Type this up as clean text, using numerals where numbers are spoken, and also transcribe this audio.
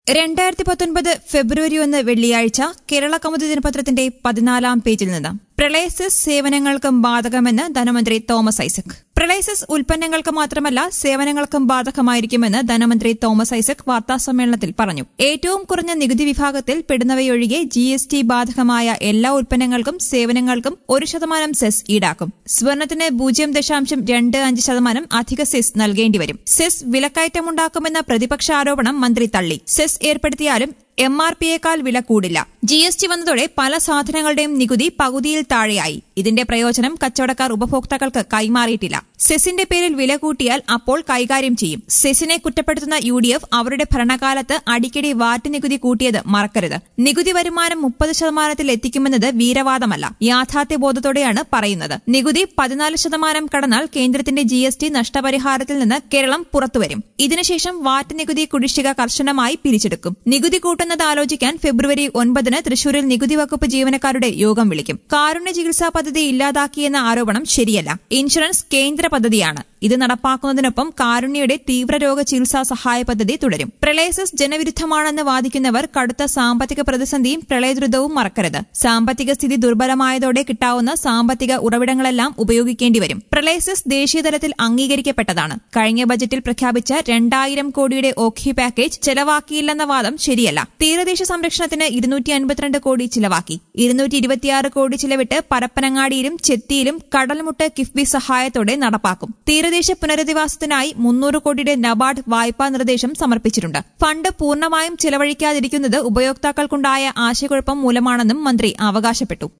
2019 ഫെബ്രുവരി 1 വെള്ളിയാഴ്ച കേരള കൗമുദി ദിനപത്രത്തിന്റെ 14-ാം പേജിൽ നിന്ന് പ്രളയസെസ് സേവനങ്ങൾക്കും ബാധകമെന്ന് ധനമന്ത്രി തോമസ് ഐസക്. പ്രളയസെസ് ഉൽപ്പന്നങ്ങൾക്ക് മാത്രമല്ല സേവനങ്ങൾക്കും ബാധകമായിരിക്കുമെന്ന് ധനമന്ത്രി തോമസ് ഐസക് വാർത്താസമ്മേളനത്തിൽ പറഞ്ഞു. ഏറ്റവും കുറഞ്ഞ നികുതി വിഭാഗത്തിൽ പെടുന്നവയൊഴികെ GST ബാധകമായ എല്ലാ ഉൽപ്പന്നങ്ങൾക്കും സേവനങ്ങൾക്കും 1% സെസ് ഈടാക്കും. സ്വർണത്തിന് 0.25% അധിക സെസ് നൽകേണ്ടിവരും. സെസ് വിലക്കയറ്റമുണ്ടാക്കുമെന്ന പ്രതിപക്ഷ ആരോപണം മന്ത്രി തള്ളി. സെസ് ഏർപ്പെടുത്തിയാലും MRPയേക്കാൾ വില കൂടില്ല. GST വന്നതോടെ പല സാധനങ്ങളുടെയും നികുതി പകുതിയിൽ താഴെയായി. ഇതിന്റെ പ്രയോജനം കച്ചവടക്കാർ ഉപഭോക്താക്കൾക്ക് കൈമാറിയിട്ടില്ല. സെസിന്റെ പേരിൽ വില കൂട്ടിയാൽ അപ്പോൾ കൈകാര്യം ചെയ്യും. സെസിനെ കുറ്റപ്പെടുത്തുന്ന UDF അവരുടെ ഭരണകാലത്ത് അടിക്കടി വാറ്റ് നികുതി കൂട്ടിയത് മറക്കരുത്. നികുതി വരുമാനം 30% എത്തിക്കുമെന്നത് വീരവാദമല്ല, യാഥാർത്ഥ്യബോധത്തോടെയാണ് പറയുന്നത്. നികുതി 14% കടന്നാൽ കേന്ദ്രത്തിന്റെ GST നഷ്ടപരിഹാരത്തിൽ നിന്ന് കേരളം പുറത്തുവരും. ഇതിനുശേഷം വാറ്റ് നികുതി കുടിശ്ശിക കർശനമായി പിരിച്ചെടുക്കും. നികുതി കൂട്ടുന്നത് ആലോചിക്കാൻ ഫെബ്രുവരി 9 തൃശൂരിൽ നികുതി വകുപ്പ് ജീവനക്കാരുടെ യോഗം വിളിക്കും. കാരുണ്യ ചികിത്സാ പദ്ധതി ഇല്ലാതാക്കിയെന്ന ആരോപണം ശരിയല്ല. ഇൻഷുറൻസ് കേന്ദ്ര പദ്ധതിയാണ്. ഇത് നടപ്പാക്കുന്നതിനൊപ്പം കാരുണ്യയുടെ തീവ്രരോഗ ചികിത്സാ സഹായ പദ്ധതി തുടരും. പ്രളയസെസ് ജനവിരുദ്ധമാണെന്ന് വാദിക്കുന്നവർ കടുത്ത സാമ്പത്തിക പ്രതിസന്ധിയും പ്രളയദുരിതവും മറക്കരുത്. സാമ്പത്തിക സ്ഥിതി ദുർബലമായതോടെ കിട്ടാവുന്ന സാമ്പത്തിക ഉറവിടങ്ങളെല്ലാം ഉപയോഗിക്കേണ്ടിവരും. പ്രളയസെസ് ദേശീയതലത്തിൽ അംഗീകരിക്കപ്പെട്ടതാണ്. കഴിഞ്ഞ ബജറ്റിൽ പ്രഖ്യാപിച്ച 2000 കോടിയുടെ ഓഖി പാക്കേജ് ചെലവാക്കിയില്ലെന്ന വാദം ശരിയല്ല. തീരദേശ സംരക്ഷണത്തിന് 252 കോടി ചിലവാക്കി. 226 കോടി ചിലവിട്ട് പരപ്പനങ്ങാടിയിലും ചെത്തിയിലും കടൽമുട്ട് കിഫ്ബി സഹായത്തോടെ നടപ്പാക്കും. തീരദേശ പുനരധിവാസത്തിനായി 300 കോടിയുടെ നബാർഡ് വായ്പാ നിർദ്ദേശം സമർപ്പിച്ചിട്ടുണ്ട്. ഫണ്ട് പൂർണ്ണമായും ചെലവഴിക്കാതിരിക്കുന്നത് ഉപയോക്താക്കൾക്കുണ്ടായ ആശയക്കുഴപ്പം മൂലമാണെന്നും മന്ത്രി അവകാശപ്പെട്ടു.